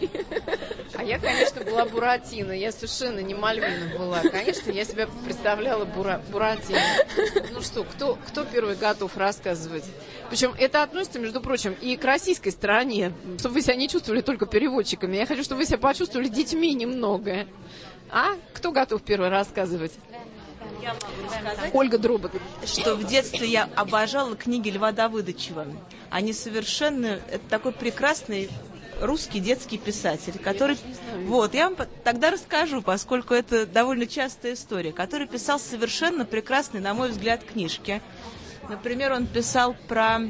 А я, конечно, была Буратино. Я совершенно не Мальвина была. Конечно, я себя представляла Буратино. Ну что, кто первый готов рассказывать? Причем это относится, между прочим, и к российской стороне. Чтобы вы себя не чувствовали только переводчиками. Я хочу, чтобы вы себя почувствовали детьми немного. А? Кто готов первый рассказывать? Я могу рассказать, Ольга Дробот, что в детстве я обожала книги Льва Давыдовичева. Они совершенно... Это такой прекрасный русский детский писатель, который... Вот, я вам тогда расскажу, поскольку это довольно частая история, который писал совершенно прекрасные, на мой взгляд, книжки. Например, он писал про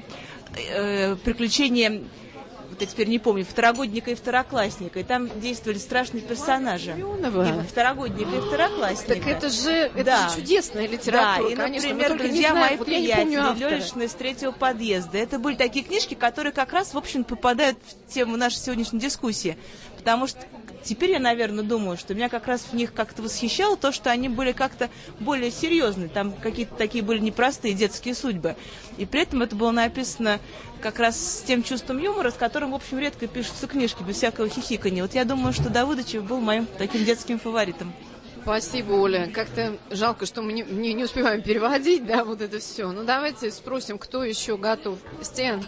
приключения... я теперь не помню, второгодника и второклассника, и там действовали страшные персонажи. И второгодника и второклассника. Так это же чудесная литература, да, и, конечно. например, «Друзья мои приятели», Лёлишна из третьего подъезда. Это были такие книжки, которые как раз, в общем, попадают в тему нашей сегодняшней дискуссии. Потому что теперь я, наверное, думаю, что меня как раз в них как-то восхищало то, что они были как-то более серьезные. Там какие-то такие были непростые детские судьбы. И при этом это было написано как раз с тем чувством юмора, с которым, в общем, редко пишутся книжки, без всякого хихикания. Вот я думаю, что Давыдовичев был моим таким детским фаворитом. Спасибо, Оля. Как-то жалко, что мы не успеваем переводить, да, вот это все. Ну, давайте спросим, кто еще готов. Стен.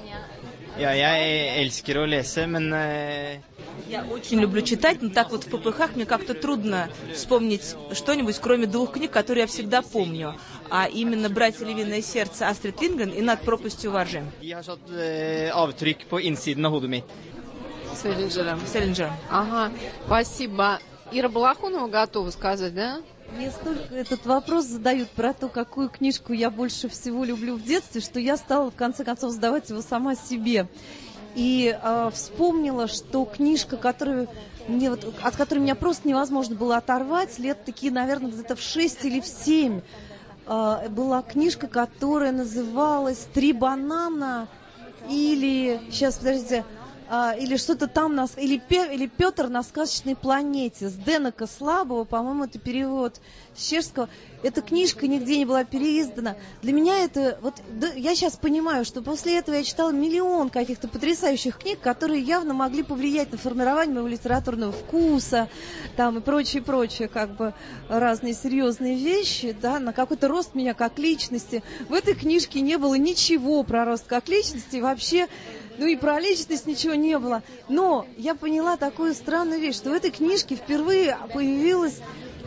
Я elsker å lese, men... Я очень люблю читать, но так вот в ППХ мне как-то трудно вспомнить что-нибудь, кроме двух книг, которые я всегда помню. А именно «Братья Львиное сердце» Астрид Линдгрен и «Над пропастью во ржи». De har satt avtrykk på innsiden av hodet mitt. Селлинджером. Ага, спасибо. Ира Балахонова готова сказать, да? Мне столько этот вопрос задают про то, какую книжку я больше всего люблю в детстве, что я стала, в конце концов, задавать его сама себе. И вспомнила, что книжка, от которой меня просто невозможно было оторвать, лет такие, наверное, где-то в 6 или в 7, была книжка, которая называлась «Три банана» или... Сейчас, подождите... или что-то там, или Петр на сказочной планете, с Денока Слабого, по-моему, это перевод с чешского. Эта книжка нигде не была переиздана. Для меня это, я сейчас понимаю, что после этого я читала миллион каких-то потрясающих книг, которые явно могли повлиять на формирование моего литературного вкуса, там и прочее, как бы разные серьезные вещи, да, на какой-то рост меня как личности. В этой книжке не было ничего про рост как личности, вообще. И про личность ничего не было. Но я поняла такую странную вещь, что в этой книжке впервые появилась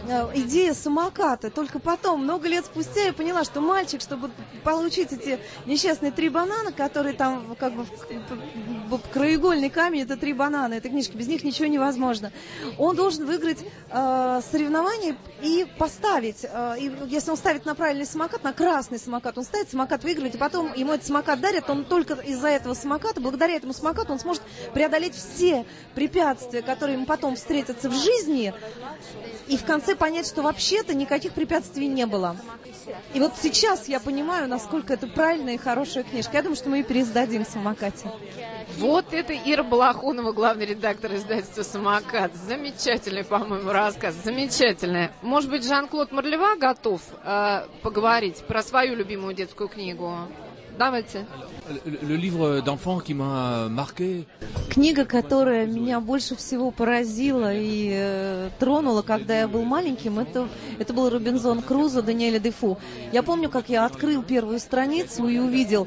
идея самоката. Только потом, много лет спустя, я поняла, что мальчик, чтобы получить эти несчастные 3 банана, которые там как бы в краеугольный камень, это 3 банана, эта книжка, без них ничего невозможно. Он должен выиграть соревнование и поставить. И если он ставит на правильный самокат, на красный самокат, он ставит, самокат выигрывает, и потом ему этот самокат дарят, он только из-за этого самоката, благодаря этому самокату, он сможет преодолеть все препятствия, которые ему потом встретятся в жизни, и в конце понять, что вообще-то никаких препятствий не было. И вот сейчас я понимаю, насколько это правильная и хорошая книжка. Я думаю, что мы ее переиздадим в «Самокате». Вот это Ира Балахунова, главный редактор издательства «Самокат». Замечательный, по-моему, рассказ. Замечательный. Может быть, Жан-Клод Марлева готов поговорить про свою любимую детскую книгу? Давайте. Le livre d'enfant qui m'a marqué. Книга, которая меня больше всего поразила и тронула, когда я был маленьким, это был «Робинзон Крузо» Даниэля Дефо. Я помню, как я открыл первую страницу и увидел,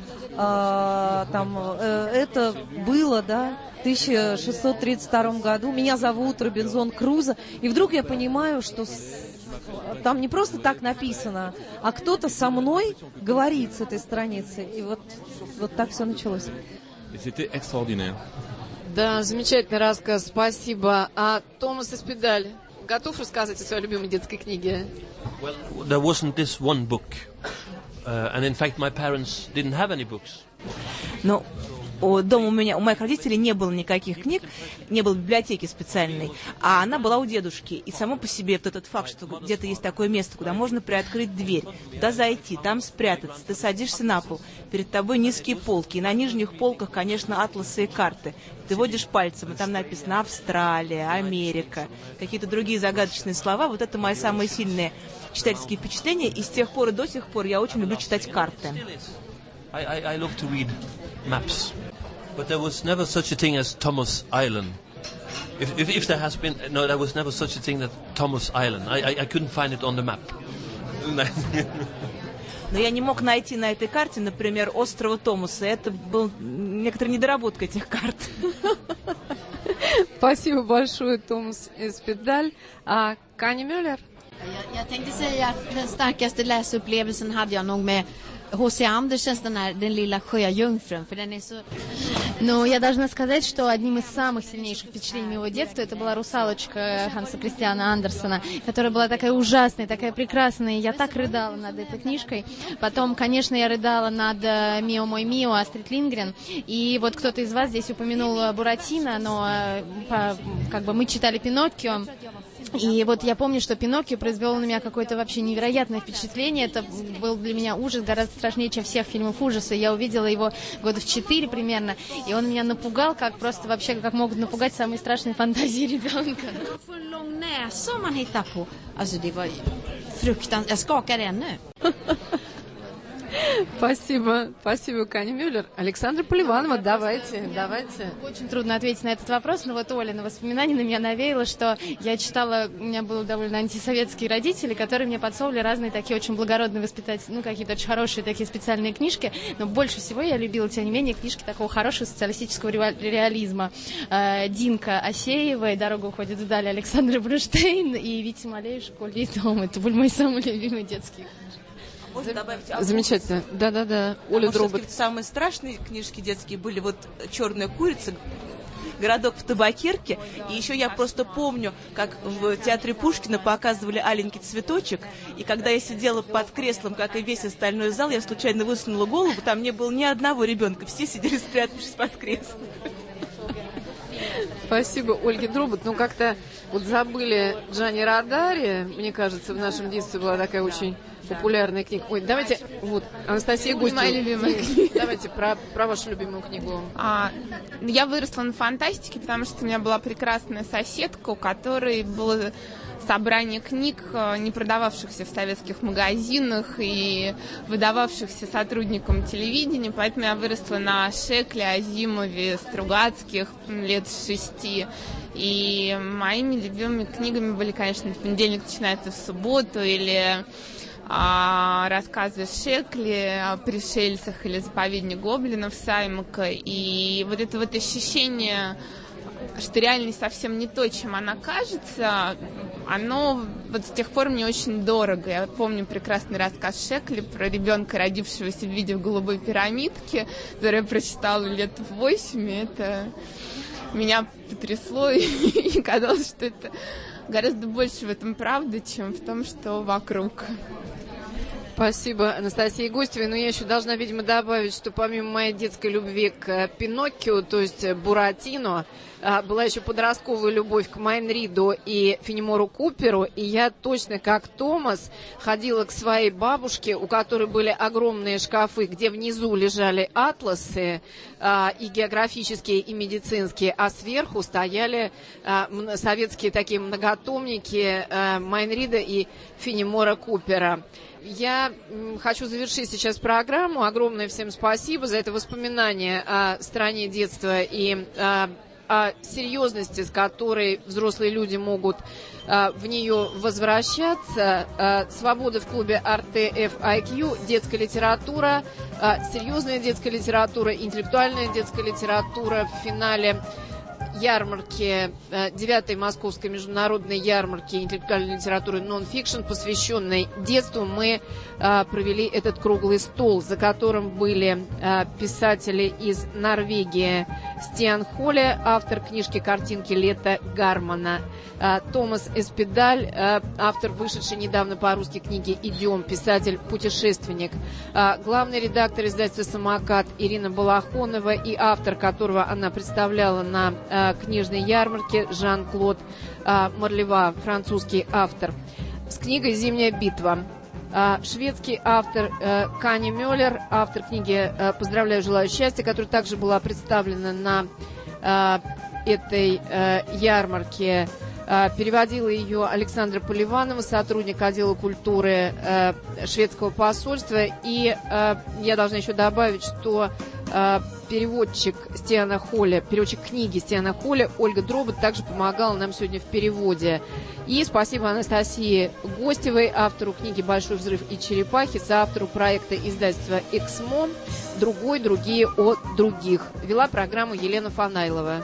это было, да, в 1632 году. Меня зовут Робинзон Крузо. И вдруг я понимаю, что там не просто так написано, а кто-то со мной говорит с этой страницы. И вот так все началось. C'était extraordinaire. Да, замечательный рассказ, спасибо. А Томас Эспедаль готов рассказать о своей любимой детской книге? Well, there wasn't this one book. And in fact, my parents didn't have any books. Но дома у моих родителей не было никаких книг, не было библиотеки специальной, а она была у дедушки. И само по себе вот этот факт, что где-то есть такое место, куда можно приоткрыть дверь, туда зайти, там спрятаться, ты садишься на пол, перед тобой низкие полки, и на нижних полках, конечно, атласы и карты. Ты водишь пальцем, и там написано «Австралия», «Америка», какие-то другие загадочные слова. Вот это мои самые сильные читательские впечатления, и с тех пор и до сих пор я очень люблю читать карты. I love to read maps, but there was never such a thing as Thomas Island. If there has been, no, there was never such a thing as Thomas Island. I couldn't find it on the map. Но я не мог найти на этой карте, например, острова Томаса. Это был некоторая недоработка этих карт. Спасибо большое, Томас Эспедаль. А Канни Мюллер? Jag tänkte säga att den starkaste läsupplevelsen hade jag nog med H.C. Andersens «Den lilla sjöjungfrun», för den är så... Но я должна сказать, что одним из самых сильнейших впечатлений моего детства это была «Русалочка» Ханса Кристиана Андерсена, которая была такая ужасная, такая прекрасная. Я так рыдала над этой книжкой. Потом, конечно, я рыдала над «Мио мой Мио» Астрид Линдгрен. И вот кто-то из вас здесь упомянул Буратино, но как бы мы читали «Пиноккио». И вот я помню, что «Пиноккио» произвел на меня какое-то вообще невероятное впечатление. Это был для меня ужас гораздо страшнее, чем всех фильмов ужаса. Я увидела его года в 4 примерно, и он меня напугал, как просто вообще, как могут напугать самые страшные фантазии ребенка. Спасибо, спасибо, Канни Мюллер. Александра Поливанова, давайте. Очень трудно ответить на этот вопрос, но вот Оля на воспоминания на меня навеяла, что я читала, у меня были довольно антисоветские родители, которые мне подсовывали разные такие очень благородные воспитательные, какие-то очень хорошие такие специальные книжки, но больше всего я любила, тем не менее, книжки такого хорошего социалистического реализма. Динка Асеева, «Дорога уходит вдаль» Александра Брюштейн и Витя Малеев «Школе и дом». Это были мои самые любимые детские книжки. Можно добавить? Замечательно. Да. Оля Дробот. Самые страшные книжки детские были вот «Черная курица», «Городок в табакерке». И еще я просто помню, как в театре Пушкина показывали «Аленький цветочек». И когда я сидела под креслом, как и весь остальной зал, я случайно высунула голову, там не было ни одного ребенка. Все сидели, спрятавшись под креслом. Спасибо, Ольге Дробот. Ну, как-то вот забыли Джанни Родари. Мне кажется, в нашем детстве была такая очень популярная книга. Ой, давайте, вот, Анастасия Гостева. Моя любимая книга. Давайте про вашу любимую книгу. Я выросла на фантастике, потому что у меня была прекрасная соседка, у которой было собрание книг, не продававшихся в советских магазинах и выдававшихся сотрудникам телевидения, поэтому я выросла на Шекле, Азимове, Стругацких лет с 6. И моими любимыми книгами были, конечно, «Понедельник начинается в субботу» или рассказы Шекли о пришельцах или «Заповедник гоблинов» Саймака. И вот это вот ощущение что реальность совсем не то, чем она кажется, оно вот с тех пор мне очень дорого. Я помню прекрасный рассказ Шекли про ребенка, родившегося в виде голубой пирамидки, который я прочитала лет в 8, и это меня потрясло, и казалось, что это гораздо больше в этом правды, чем в том, что вокруг. Спасибо, Анастасия Гостевой. Но я еще должна, видимо, добавить, что помимо моей детской любви к Пиноккио, то есть Буратино, была еще подростковая любовь к Майн Риду и Фенемору Куперу. И я точно, как Томас, ходила к своей бабушке, у которой были огромные шкафы, где внизу лежали атласы и географические, и медицинские, а сверху стояли советские такие многотомники Майн Рида и Фенемора Купера. Я хочу завершить сейчас программу. Огромное всем спасибо за это воспоминание о стране детства и о серьезности, с которой взрослые люди могут в нее возвращаться. Свобода в клубе RTF-IQ, детская литература, серьезная детская литература, интеллектуальная детская литература. В финале ярмарки, 9-й Московской международной ярмарки интеллектуальной литературы нон-фикшн, посвященной детству, мы провели этот круглый стол, за которым были писатели из Норвегии Стиан Холле, автор книжки-картинки «Лето Гармана», Томас Эспедаль, автор вышедшей недавно по-русски книги «Идем», писатель-путешественник, главный редактор издательства «Самокат» Ирина Балахонова и автор, которого она представляла на книжной ярмарке, Жан-Клод Морлева, французский автор, с книгой «Зимняя битва». Шведский автор Кани Мюллер, автор книги «Поздравляю, желаю счастья», которая также была представлена на этой ярмарке. Переводила ее Александра Поливанова, сотрудник отдела культуры шведского посольства. И я должна еще добавить, что переводчик Стиана Холля, переводчик книги Стиана Холля, Ольга Дробот, также помогала нам сегодня в переводе. И спасибо Анастасии Гостевой, автору книги «Большой взрыв и черепахи», соавтору проекта издательства «Эксмо», другие о других. Вела программу Елена Фанайлова.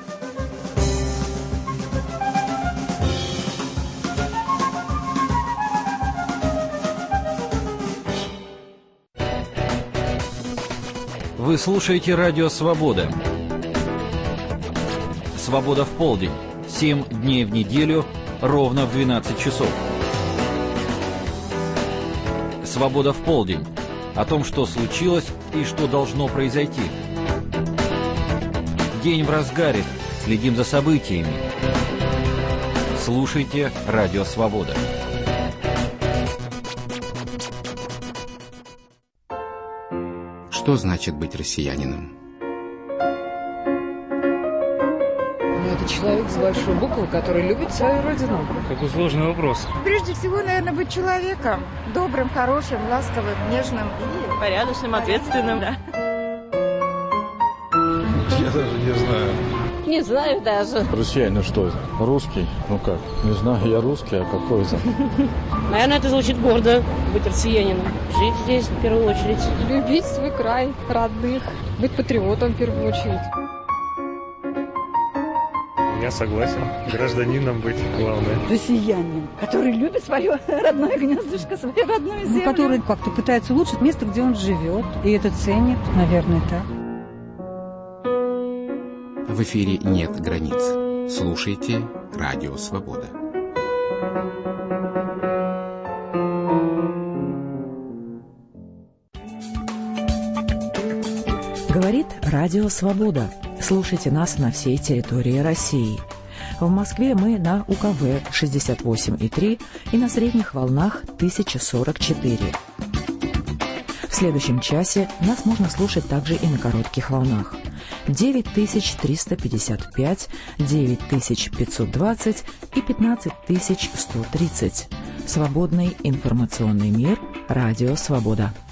Вы слушаете Радио Свобода. Свобода в полдень. 7 дней в неделю, ровно в 12 часов. Свобода в полдень. О том, что случилось и что должно произойти. День в разгаре. Следим за событиями. Слушайте Радио Свобода. Что значит быть россиянином? Это человек с большой буквы, который любит свою родину. Какой сложный вопрос. Прежде всего, наверное, быть человеком. Добрым, хорошим, ласковым, нежным. И порядочным, ответственным. Да. Я даже не знаю. Не знаю даже. Россиянин что это? Русский? Ну как? Не знаю, я русский, а какой это? Наверное, это звучит гордо, быть россиянином. Жить здесь в первую очередь. Любить свой край, родных. Быть патриотом в первую очередь. Я согласен. Гражданином быть главное. Россиянин, который любит свое родное гнездышко, свою родную землю. Который как-то пытается улучшить место, где он живет. И это ценит, наверное, так. В эфире «Нет границ». Слушайте Радио Свобода. Говорит Радио Свобода. Слушайте нас на всей территории России. В Москве мы на УКВ 68,3 и на средних волнах 1044. В следующем часе нас можно слушать также и на коротких волнах. 9355, 9520 и 15130. Свободный информационный мир. Радио Свобода.